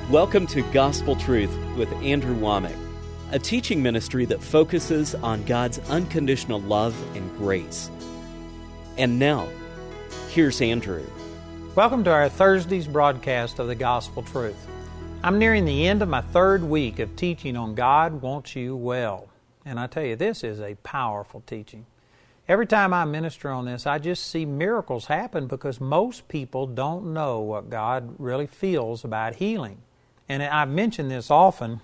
Welcome to Gospel Truth with Andrew Womack, a teaching ministry that focuses on God's unconditional love and grace. And now, here's Andrew. Welcome to our Thursday's broadcast of the Gospel Truth. I'm nearing the end of my third week of teaching on God Wants You Well. And I tell you, this is a powerful teaching. Every time I minister on this, I just see miracles happen because most people don't know what God really feels about healing. And I've mentioned this often,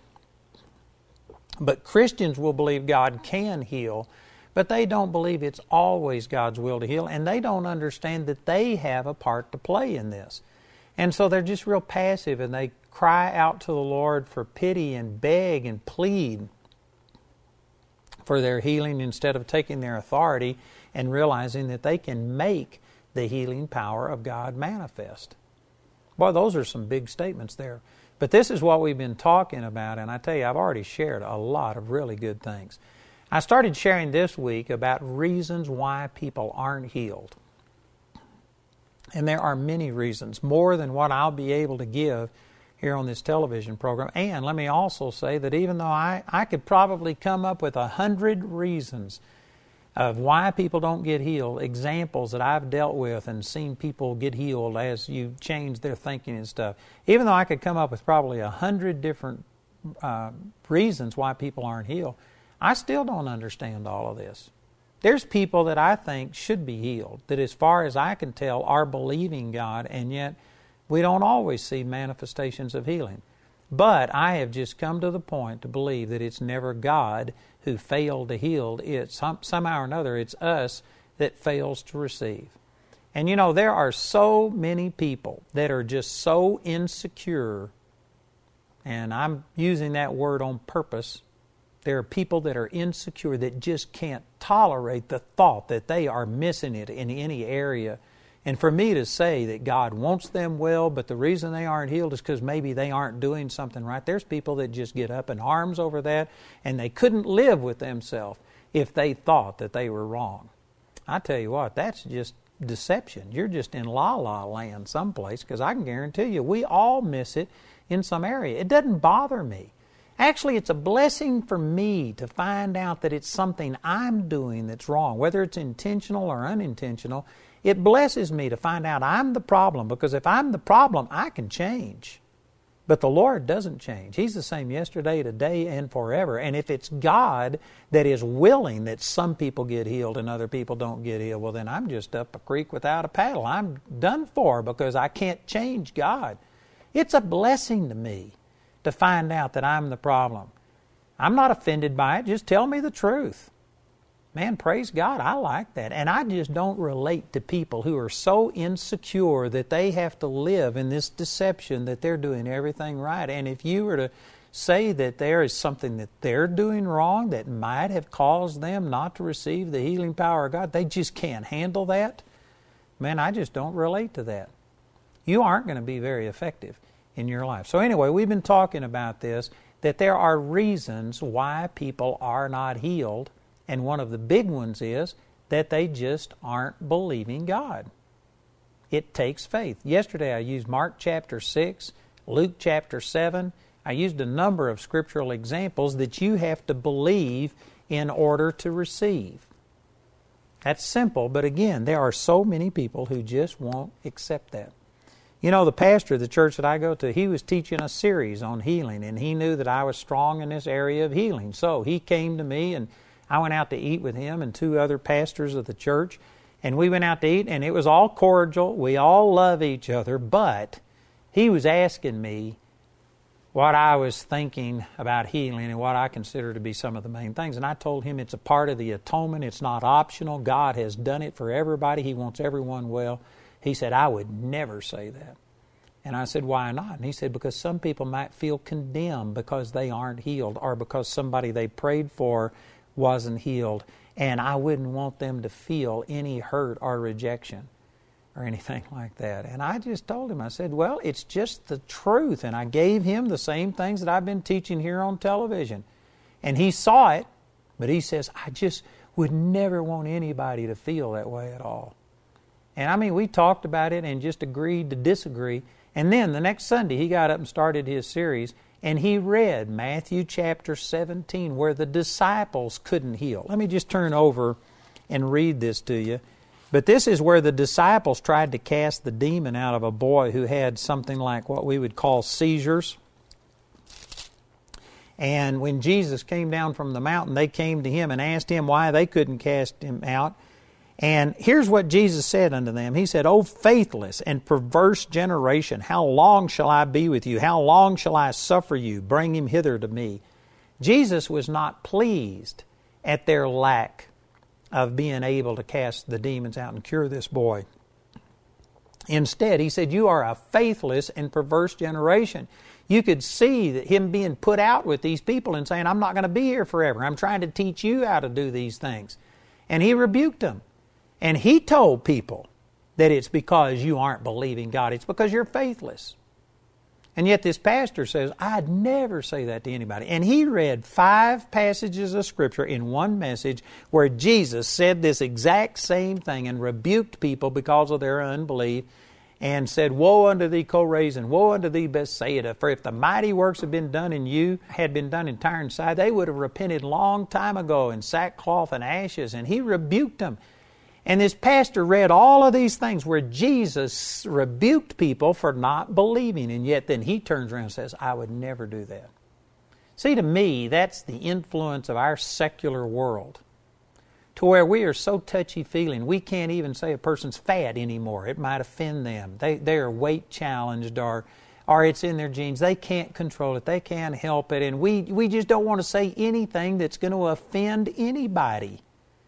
but Christians will believe God can heal, but they don't believe it's always God's will to heal, and they don't understand that they have a part to play in this. And so they're just real passive, and they cry out to the Lord for pity and beg and plead for their healing instead of taking their authority and realizing that they can make the healing power of God manifest. Boy, those are some big statements there. But this is what we've been talking about, and I tell you, I've already shared a lot of really good things. I started sharing this week about reasons why people aren't healed. And there are many reasons, more than what I'll be able to give here on this television program. And let me also say that even though I could probably come up with 100 reasons of why people don't get healed, examples that I've dealt with and seen people get healed as you change their thinking and stuff. Even though I could come up with probably 100 different reasons why people aren't healed, I still don't understand all of this. There's people that I think should be healed, that as far as I can tell are believing God, and yet we don't always see manifestations of healing. But I have just come to the point to believe that it's never God who failed to heal. It's somehow or another, it's us that fails to receive. And you know, there are so many people that are just so insecure, and I'm using that word on purpose. There are people that are insecure that just can't tolerate the thought that they are missing it in any area. And for me to say that God wants them well, but the reason they aren't healed is because maybe they aren't doing something right. There's people that just get up in arms over that, and they couldn't live with themselves if they thought that they were wrong. I tell you what, that's just deception. You're just in la-la land someplace, because I can guarantee you we all miss it in some area. It doesn't bother me. Actually, it's a blessing for me to find out that it's something I'm doing that's wrong, whether it's intentional or unintentional. It blesses me to find out I'm the problem, because if I'm the problem, I can change. But the Lord doesn't change. He's the same yesterday, today, and forever. And if it's God that is willing that some people get healed and other people don't get healed, well, then I'm just up a creek without a paddle. I'm done for because I can't change God. It's a blessing to me to find out that I'm the problem. I'm not offended by it. Just tell me the truth. Man, praise God, I like that. And I just don't relate to people who are so insecure that they have to live in this deception that they're doing everything right. And if you were to say that there is something that they're doing wrong that might have caused them not to receive the healing power of God, they just can't handle that. Man, I just don't relate to that. You aren't going to be very effective in your life. So anyway, we've been talking about this, that there are reasons why people are not healed. And one of the big ones is that they just aren't believing God. It takes faith. Yesterday I used Mark chapter 6, Luke chapter 7. I used a number of scriptural examples that you have to believe in order to receive. That's simple, but again, there are so many people who just won't accept that. You know, the pastor of the church that I go to, he was teaching a series on healing, and he knew that I was strong in this area of healing. So he came to me, and I went out to eat with him and two other pastors of the church, and we went out to eat, and it was all cordial. We all love each other, but he was asking me what I was thinking about healing and what I consider to be some of the main things. And I told him it's a part of the atonement. It's not optional. God has done it for everybody. He wants everyone well. He said, I would never say that. And I said, why not? And he said, because some people might feel condemned because they aren't healed, or because somebody they prayed for wasn't healed, and I wouldn't want them to feel any hurt or rejection or anything like that. And I just told him, I said, well, it's just the truth. And I gave him the same things that I've been teaching here on television. And he saw it, but he says, I just would never want anybody to feel that way at all. And I mean, we talked about it and just agreed to disagree. And then the next Sunday he got up and started his series, and he read Matthew chapter 17 where the disciples couldn't heal. Let me just turn over and read this to you. But this is where the disciples tried to cast the demon out of a boy who had something like what we would call seizures. And when Jesus came down from the mountain, they came to him and asked him why they couldn't cast him out. And here's what Jesus said unto them. He said, O faithless and perverse generation, how long shall I be with you? How long shall I suffer you? Bring him hither to me. Jesus was not pleased at their lack of being able to cast the demons out and cure this boy. Instead, he said, you are a faithless and perverse generation. You could see that him being put out with these people and saying, I'm not going to be here forever. I'm trying to teach you how to do these things. And he rebuked them. And he told people that it's because you aren't believing God. It's because you're faithless. And yet this pastor says, I'd never say that to anybody. And he read 5 passages of Scripture in one message where Jesus said this exact same thing and rebuked people because of their unbelief and said, Woe unto thee, Chorazin, woe unto thee, Bethsaida, for if the mighty works had been done in you, had been done in Tyre and Sidon, they would have repented long time ago in sackcloth and ashes. And he rebuked them. And this pastor read all of these things where Jesus rebuked people for not believing, and yet then he turns around and says, I would never do that. See, to me, that's the influence of our secular world, to where we are so touchy-feeling, we can't even say a person's fat anymore. It might offend them. They are weight challenged or it's in their genes. They can't control it. They can't help it. And we just don't want to say anything that's going to offend anybody.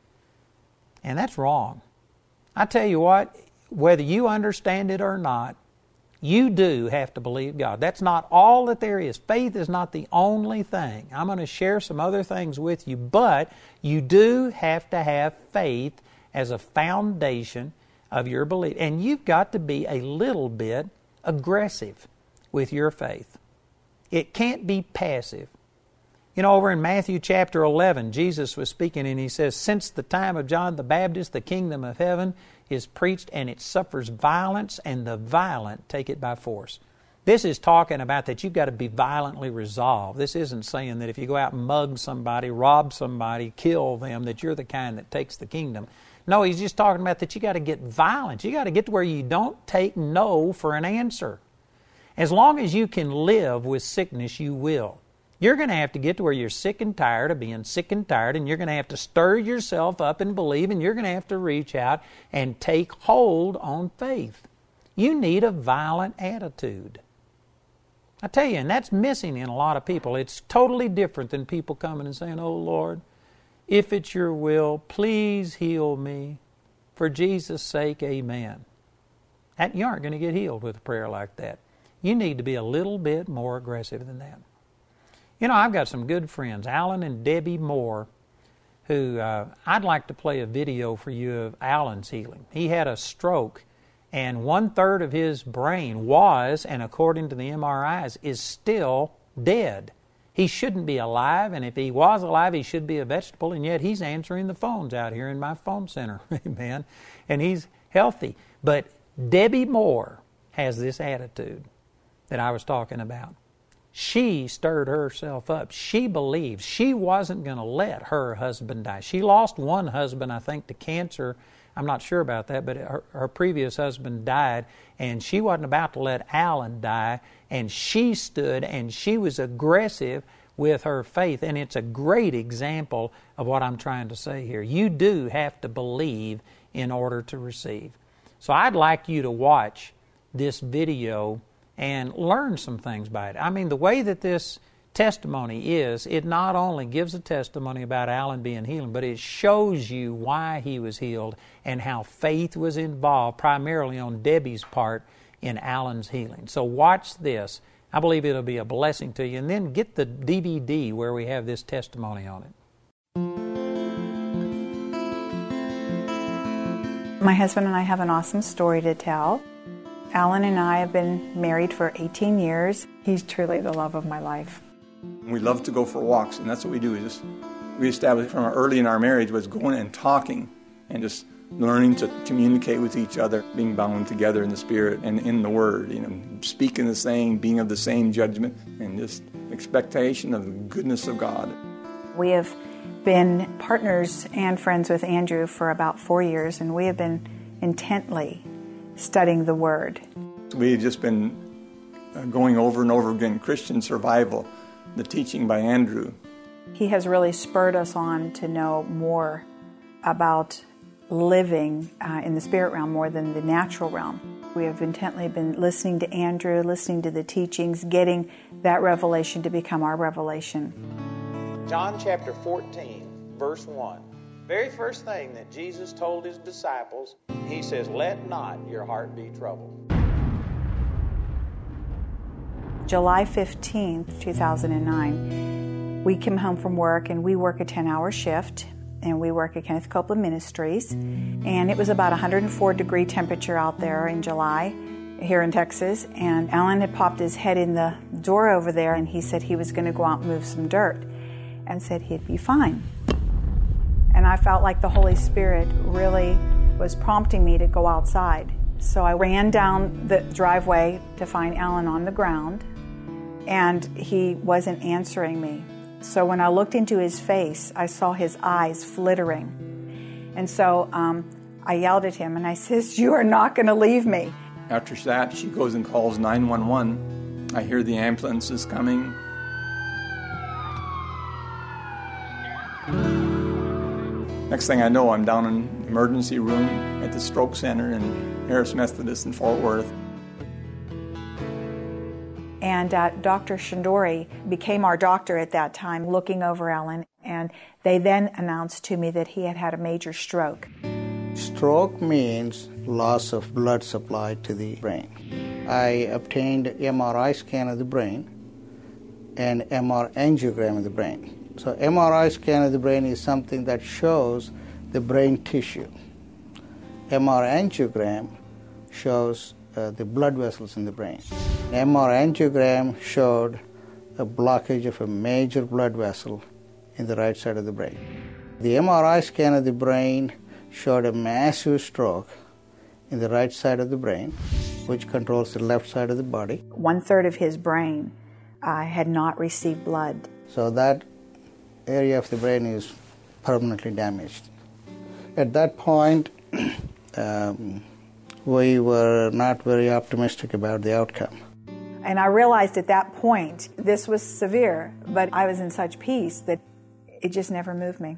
And that's wrong. I tell you what, whether you understand it or not, you do have to believe God. That's not all that there is. Faith is not the only thing. I'm going to share some other things with you, but you do have to have faith as a foundation of your belief. And you've got to be a little bit aggressive with your faith. It can't be passive. You know, over in Matthew chapter 11, Jesus was speaking and he says, Since the time of John the Baptist, the kingdom of heaven is preached and it suffers violence, and the violent take it by force. This is talking about that you've got to be violently resolved. This isn't saying that if you go out and mug somebody, rob somebody, kill them, that you're the kind that takes the kingdom. No, he's just talking about that you got to get violent. You got to get to where you don't take no for an answer. As long as you can live with sickness, you will. You're going to have to get to where you're sick and tired of being sick and tired, and you're going to have to stir yourself up and believe, and you're going to have to reach out and take hold on faith. You need a violent attitude. I tell you, and that's missing in a lot of people. It's totally different than people coming and saying, Oh Lord, if it's your will, please heal me. For Jesus' sake, amen. You aren't going to get healed with a prayer like that. You need to be a little bit more aggressive than that. You know, I've got some good friends, Alan and Debbie Moore, who I'd like to play a video for you of Alan's healing. He had a stroke, and 1/3 of his brain was, and according to the MRIs, is still dead. He shouldn't be alive, and if he was alive, he should be a vegetable, and yet he's answering the phones out here in my phone center, amen, and he's healthy. But Debbie Moore has this attitude that I was talking about. She stirred herself up. She believed she wasn't going to let her husband die. She lost one husband, I think, to cancer. I'm not sure about that, but her previous husband died, and she wasn't about to let Alan die, and she stood, and she was aggressive with her faith, and it's a great example of what I'm trying to say here. You do have to believe in order to receive. So I'd like you to watch this video and learn some things by it. I mean, the way that this testimony is, it not only gives a testimony about Alan being healed, but it shows you why he was healed and how faith was involved, primarily on Debbie's part, in Alan's healing. So watch this. I believe it'll be a blessing to you. And then get the DVD where we have this testimony on it. My husband and I have an awesome story to tell. Alan and I have been married for 18 years. He's truly the love of my life. We love to go for walks, and that's what we do. We established from early in our marriage was going and talking and just learning to communicate with each other, being bound together in the Spirit and in the Word, speaking the same, being of the same judgment, and just expectation of the goodness of God. We have been partners and friends with Andrew for about 4 years, and we have been intently studying the Word. We have just been going over and over again, Christian survival, the teaching by Andrew. He has really spurred us on to know more about living in the spirit realm more than the natural realm. We have intently been listening to Andrew, listening to the teachings, getting that revelation to become our revelation. John chapter 14, verse 1. Very first thing that Jesus told his disciples, he says, "Let not your heart be troubled." July 15th, 2009, we came home from work, and we work a 10-hour shift, and we work at Kenneth Copeland Ministries, and it was about 104-degree temperature out there in July here in Texas, and Alan had popped his head in the door over there, and he said he was going to go out and move some dirt, and said he'd be fine. And I felt like the Holy Spirit really was prompting me to go outside. So I ran down the driveway to find Alan on the ground, and he wasn't answering me. So when I looked into his face, I saw his eyes flittering. And so I yelled at him, and I says, "You are not going to leave me." After that, she goes and calls 911. I hear the ambulance is coming. Next thing I know, I'm down in the emergency room at the stroke center in Harris Methodist in Fort Worth. And Dr. Shandori became our doctor at that time, looking over Alan. And they then announced to me that he had had a major stroke. Stroke means loss of blood supply to the brain. I obtained MRI scan of the brain and MR angiogram of the brain. So MRI scan of the brain is something that shows the brain tissue. MR angiogram shows the blood vessels in the brain. MR angiogram showed a blockage of a major blood vessel in the right side of the brain. The MRI scan of the brain showed a massive stroke in the right side of the brain, which controls the left side of the body. 1/3 of his brain had not received blood. So that area of the brain is permanently damaged. At that point, we were not very optimistic about the outcome. And I realized at that point this was severe, but I was in such peace that it just never moved me.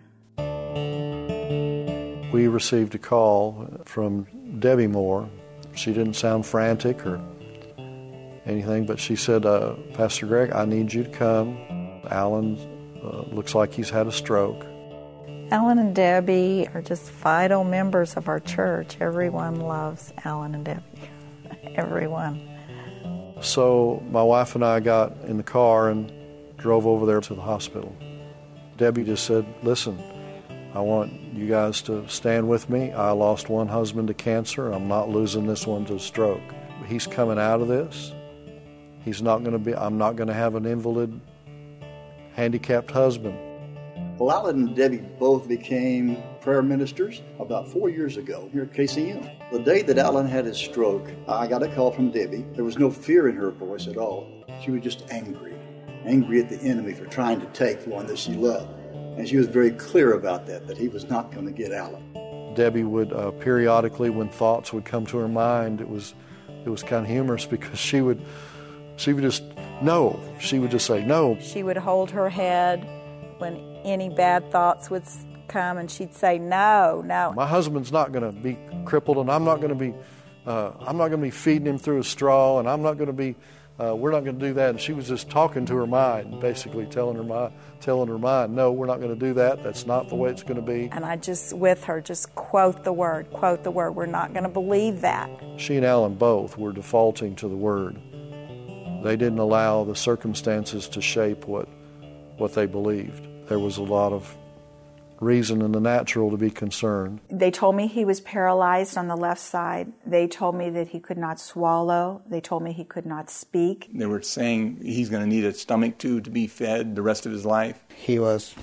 We received a call from Debbie Moore. She didn't sound frantic or anything, but she said, "Pastor Greg, I need you to come. Alan looks like he's had a stroke." Alan and Debbie are just vital members of our church. Everyone loves Alan and Debbie. Everyone. So my wife and I got in the car and drove over there to the hospital. Debbie just said, "Listen, I want you guys to stand with me. I lost one husband to cancer. I'm not losing this one to stroke. He's coming out of this. I'm not going to have an invalid, handicapped husband." Well, Alan and Debbie both became prayer ministers about 4 years ago here at KCM. The day that Alan had his stroke, I got a call from Debbie. There was no fear in her voice at all. She was just angry at the enemy for trying to take one that she loved. And she was very clear about that he was not going to get Alan. Debbie would periodically, when thoughts would come to her mind, it was kind of humorous because she would just no. She would just say no. She would hold her head when any bad thoughts would come, and she'd say, "No, no." My husband's not going to be crippled, and I'm not going to be feeding him through a straw, and I'm not going to be. We're not going to do that. And she was just talking to her mind, basically telling her mind, "No, we're not going to do that. That's not the way it's going to be." And I just, with her, just quote the word. We're not going to believe that. She and Alan both were defaulting to the word. They didn't allow the circumstances to shape what they believed. There was a lot of reason in the natural to be concerned. They told me he was paralyzed on the left side. They told me that he could not swallow. They told me he could not speak. They were saying he's going to need a stomach tube to be fed the rest of his life. He was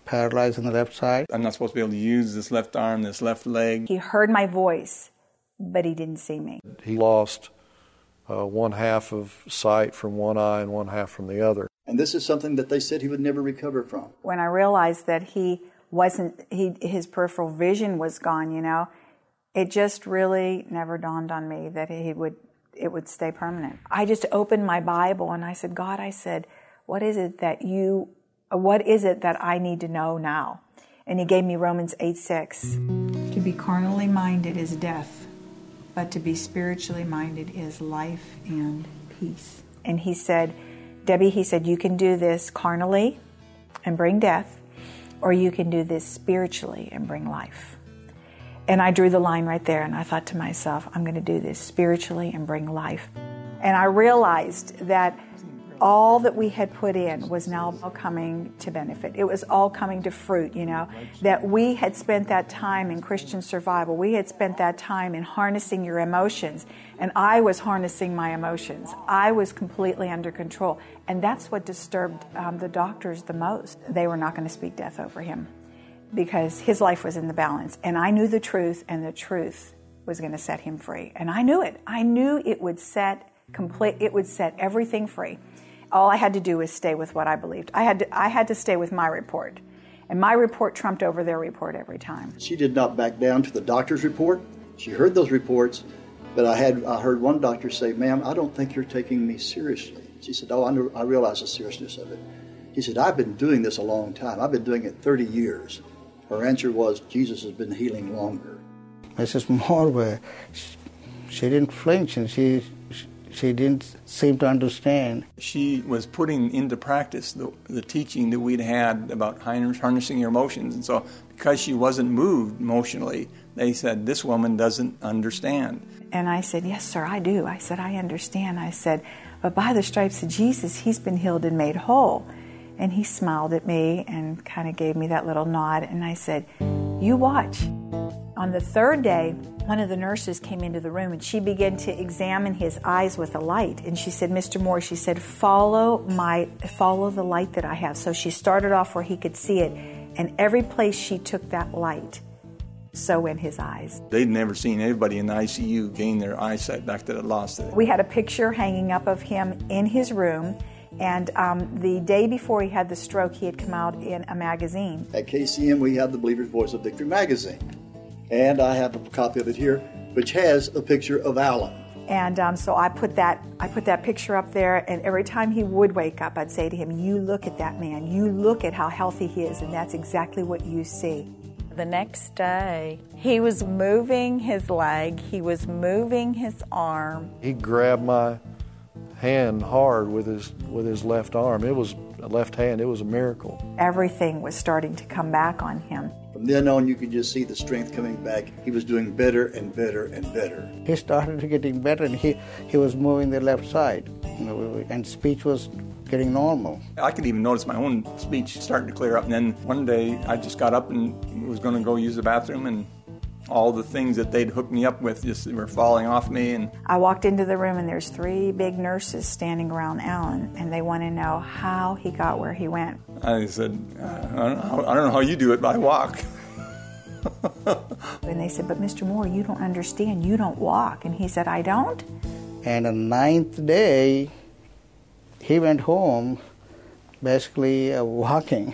paralyzed on the left side. I'm not supposed to be able to use this left arm, this left leg. He heard my voice, but he didn't see me. He lost one half of sight from one eye and one half from the other. And this is something that they said he would never recover from. When I realized that his peripheral vision was gone, it just really never dawned on me that it would stay permanent. I just opened my Bible and I said, God, what is it that I need to know now? And he gave me Romans 8:6. To be carnally minded is death, but to be spiritually minded is life and peace. And he said, Debbie, you can do this carnally and bring death, or you can do this spiritually and bring life. And I drew the line right there, and I thought to myself, I'm going to do this spiritually and bring life. And I realized that all that we had put in was now coming to benefit. It was all coming to fruit, that we had spent that time in Christian survival. We had spent that time in harnessing your emotions, and I was harnessing my emotions. I was completely under control, and that's what disturbed the doctors the most. They were not going to speak death over him because his life was in the balance, and I knew the truth, and the truth was going to set him free. And I knew it. I knew it would set everything free. All I had to do was stay with what I believed. I had to stay with my report. And my report trumped over their report every time. She did not back down to the doctor's report. She heard those reports, but I heard one doctor say, ma'am, I don't think you're taking me seriously. She said, I realize the seriousness of it. He said, I've been doing this a long time. I've been doing it 30 years. Her answer was, Jesus has been healing longer. Mrs. Moore, she didn't flinch, and she didn't seem to understand. She was putting into practice the teaching that we'd had about harnessing your emotions. And so because she wasn't moved emotionally, they said, this woman doesn't understand. And I said, yes, sir, I do. I said, I understand. I said, but by the stripes of Jesus, he's been healed and made whole. And he smiled at me and kind of gave me that little nod. And I said, you watch. On the third day, one of the nurses came into the room and she began to examine his eyes with a light. And she said, Mr. Moore, she said, follow the light that I have. So she started off where he could see it. And every place she took that light, so went his eyes. They'd never seen anybody in the ICU gain their eyesight back that had lost it. We had a picture hanging up of him in his room. And the day before he had the stroke, he had come out in a magazine. At KCM, we have the Believer's Voice of Victory magazine. And I have a copy of it here, which has a picture of Alan. And so I put that picture up there, and every time he would wake up, I'd say to him, you look at that man. You look at how healthy he is, and that's exactly what you see. The next day, he was moving his leg. He was moving his arm. He grabbed my hand hard with his left arm. It was a left hand. It was a miracle. Everything was starting to come back on him. From then on, you could just see the strength coming back. He was doing better and better and better. He started getting better, and he was moving the left side, and speech was getting normal. I could even notice my own speech starting to clear up. And then one day, I just got up and was going to go use the bathroom, and all the things that they'd hooked me up with just were falling off me. And I walked into the room, and there's 3 big nurses standing around Alan, and they want to know how he got where he went. I said, I don't know how you do it, but I walk. And they said, but Mr. Moore, you don't understand. You don't walk. And he said, I don't? And the 9th day, he went home basically walking.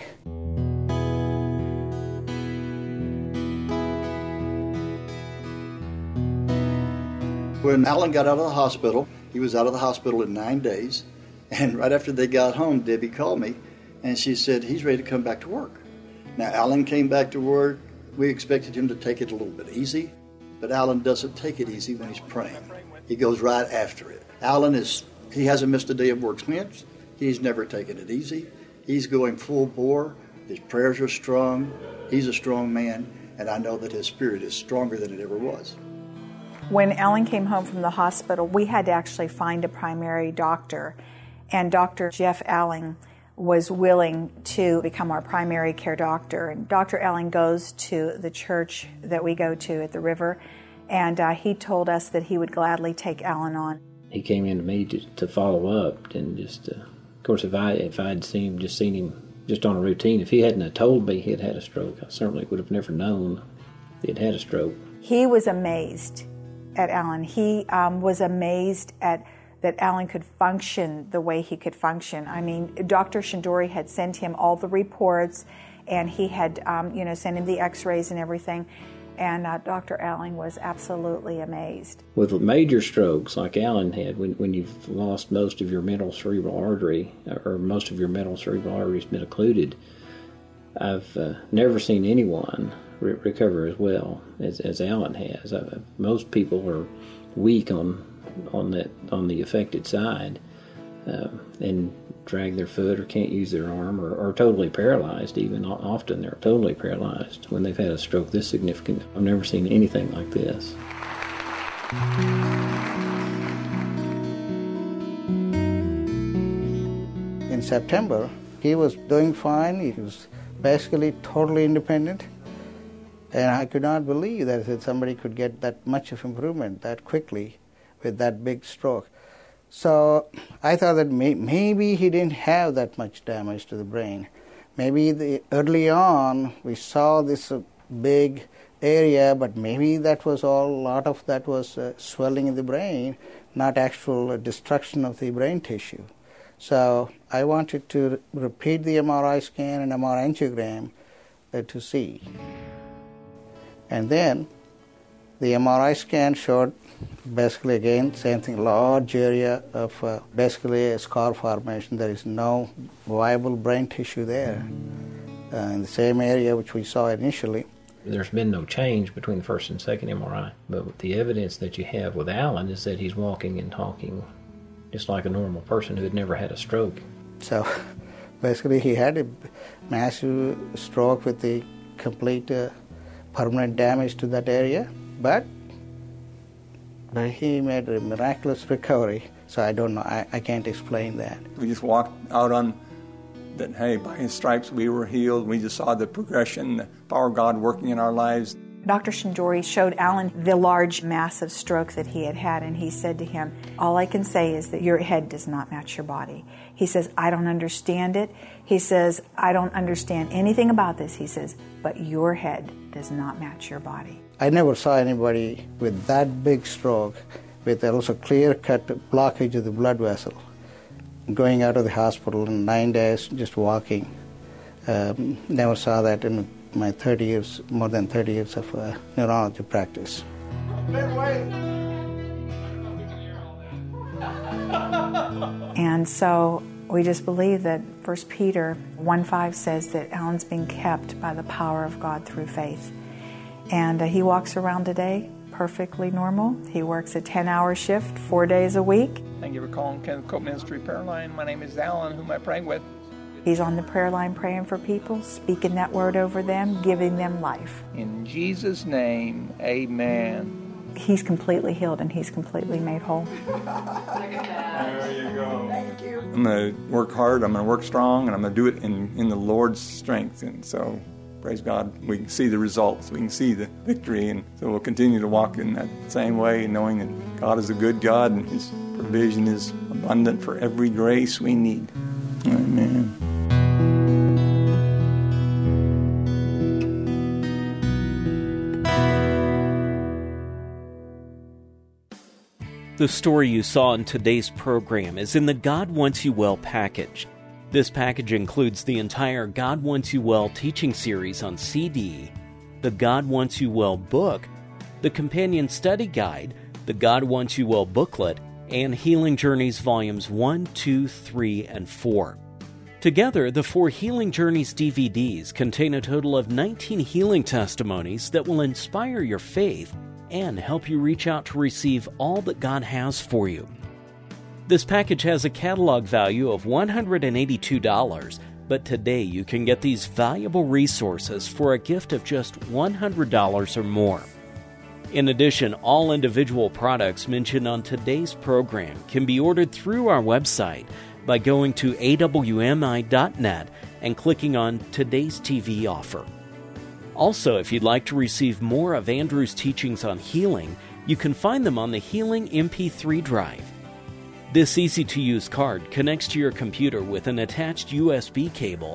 When Alan got out of the hospital, he was out of the hospital in 9 days. And right after they got home, Debbie called me, and she said, he's ready to come back to work. Now, Alan came back to work. We expected him to take it a little bit easy, but Alan doesn't take it easy when he's praying. He goes right after it. Alan he hasn't missed a day of work since. He's never taken it easy. He's going full bore. His prayers are strong. He's a strong man, and I know that his spirit is stronger than it ever was. When Alan came home from the hospital, we had to actually find a primary doctor, and Dr. Jeff Alling was willing to become our primary care doctor. And Dr. Alling goes to the church that we go to at the river, and he told us that he would gladly take Alan on. He came in to me to follow up, and just, of course, if I'd seen him just on a routine. If he hadn't have told me he had had a stroke, I certainly would have never known he had had a stroke. He was amazed at Alan. He was amazed at that Alan could function the way he could function. I mean, Dr. Shindori had sent him all the reports, and he had, sent him the x-rays and everything. And Dr. Allen was absolutely amazed. With major strokes like Alan had, when you've lost most of your middle cerebral artery, or most of your middle cerebral artery has been occluded, I've never seen anyone recover as well as Alan has. Most people are weak on the affected side and drag their foot or can't use their arm or totally paralyzed even. Often they're totally paralyzed when they've had a stroke this significant. I've never seen anything like this. In September, he was doing fine. He was basically totally independent. And I could not believe that somebody could get that much of improvement that quickly with that big stroke. So I thought that maybe he didn't have that much damage to the brain. Maybe early on we saw this big area, but maybe that was all, a lot of that was swelling in the brain, not actual destruction of the brain tissue. So I wanted to repeat the MRI scan and MRI angiogram to see. And then the MRI scan showed basically again same thing, large area of basically a scar formation. There is no viable brain tissue there in the same area which we saw initially. There's been no change between the first and second MRI, but the evidence that you have with Alan is that he's walking and talking just like a normal person who had never had a stroke. So basically he had a massive stroke with the complete permanent damage to that area, but he made a miraculous recovery. So I don't know, I can't explain that. We just walked out on that, hey, by his stripes we were healed. We just saw the progression, the power of God working in our lives. Dr. Shindori showed Alan the large, massive stroke that he had had, and he said to him, all I can say is that your head does not match your body. He says, I don't understand it. He says, I don't understand anything about this. He says, but your head does not match your body. I never saw anybody with that big stroke with also clear-cut blockage of the blood vessel going out of the hospital in 9 days, just walking. Never saw that in my 30 years, more than 30 years of neurology practice. And so we just believe that 1 Peter 1:5 says that Alan's being kept by the power of God through faith. And he walks around today perfectly normal. He works a 10-hour shift 4 days a week. Thank you for calling Kenneth Cope Ministry Prayer Line. My name is Alan, whom I pray with. He's on the prayer line praying for people, speaking that word over them, giving them life. In Jesus' name, amen. He's completely healed and he's completely made whole. There you go. Thank you. I'm going to work hard, I'm going to work strong, and I'm going to do it in the Lord's strength. And so, praise God, we can see the results, we can see the victory, and so we'll continue to walk in that same way, knowing that God is a good God and His provision is abundant for every grace we need. Amen. The story you saw in today's program is in the God Wants You Well package. This package includes the entire God Wants You Well teaching series on CD, the God Wants You Well book, the companion study guide, the God Wants You Well booklet, and Healing Journeys Volumes 1, 2, 3, and 4. Together, the 4 Healing Journeys DVDs contain a total of 19 healing testimonies that will inspire your faith and help you reach out to receive all that God has for you. This package has a catalog value of $182, but today you can get these valuable resources for a gift of just $100 or more. In addition, all individual products mentioned on today's program can be ordered through our website by going to awmi.net and clicking on Today's TV Offer. Also, if you'd like to receive more of Andrew's teachings on healing, you can find them on the Healing MP3 drive. This easy-to-use card connects to your computer with an attached USB cable,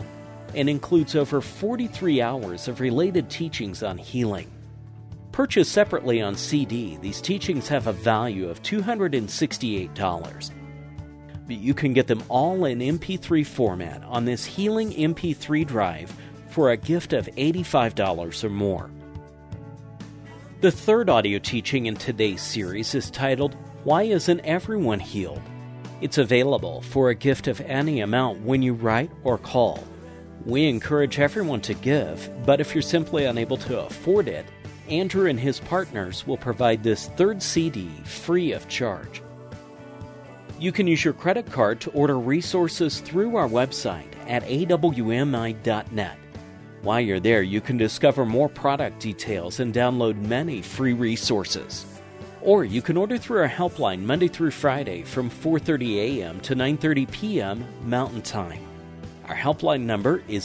and includes over 43 hours of related teachings on healing. Purchased separately on CD, these teachings have a value of $268. But you can get them all in MP3 format on this Healing MP3 drive for a gift of $85 or more. The third audio teaching in today's series is titled, Why Isn't Everyone Healed? It's available for a gift of any amount when you write or call. We encourage everyone to give, but if you're simply unable to afford it, Andrew and his partners will provide this third CD free of charge. You can use your credit card to order resources through our website at awmi.net. While you're there, you can discover more product details and download many free resources. Or you can order through our helpline Monday through Friday from 4:30 a.m. to 9:30 p.m. Mountain Time. Our helpline number is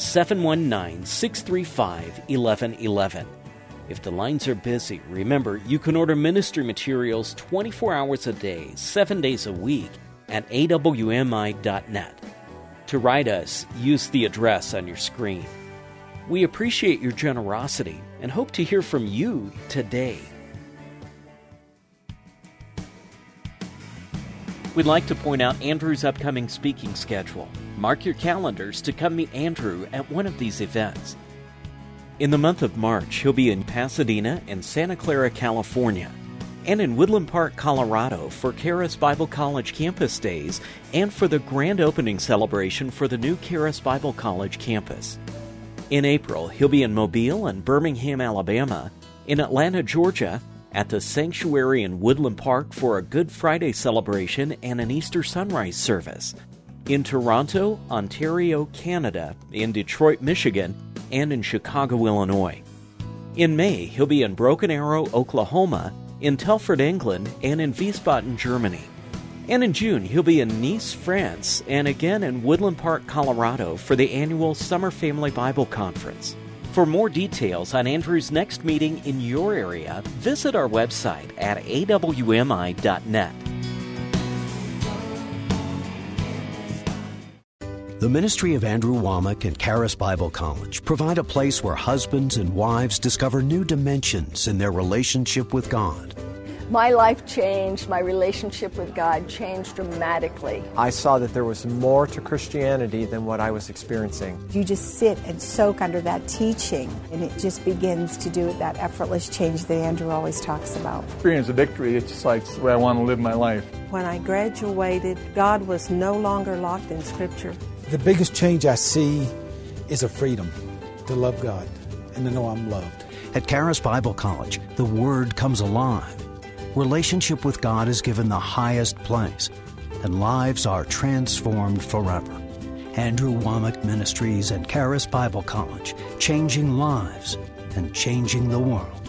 719-635-1111. If the lines are busy, remember you can order ministry materials 24 hours a day, 7 days a week at awmi.net. To write us, use the address on your screen. We appreciate your generosity and hope to hear from you today. We'd like to point out Andrew's upcoming speaking schedule. Mark your calendars to come meet Andrew at one of these events. In the month of March, he'll be in Pasadena and Santa Clara, California, and in Woodland Park, Colorado for Charis Bible College Campus Days and for the grand opening celebration for the new Charis Bible College campus. In April, he'll be in Mobile and Birmingham, Alabama, in Atlanta, Georgia, at the Sanctuary in Woodland Park for a Good Friday celebration and an Easter sunrise service, in Toronto, Ontario, Canada, in Detroit, Michigan, and in Chicago, Illinois. In May, he'll be in Broken Arrow, Oklahoma, in Telford, England, and in Wiesbaden, Germany. And in June, he'll be in Nice, France, and again in Woodland Park, Colorado for the annual Summer Family Bible Conference. For more details on Andrew's next meeting in your area, visit our website at awmi.net. The ministry of Andrew Wommack and Charis Bible College provide a place where husbands and wives discover new dimensions in their relationship with God. My life changed. My relationship with God changed dramatically. I saw that there was more to Christianity than what I was experiencing. You just sit and soak under that teaching, and it just begins to do that effortless change that Andrew always talks about. Experience of victory, it's just like the way I want to live my life. When I graduated, God was no longer locked in Scripture. The biggest change I see is a freedom to love God and to know I'm loved. At Charis Bible College, the Word comes alive. Relationship with God is given the highest place, and lives are transformed forever. Andrew Wommack Ministries and Charis Bible College, changing lives and changing the world.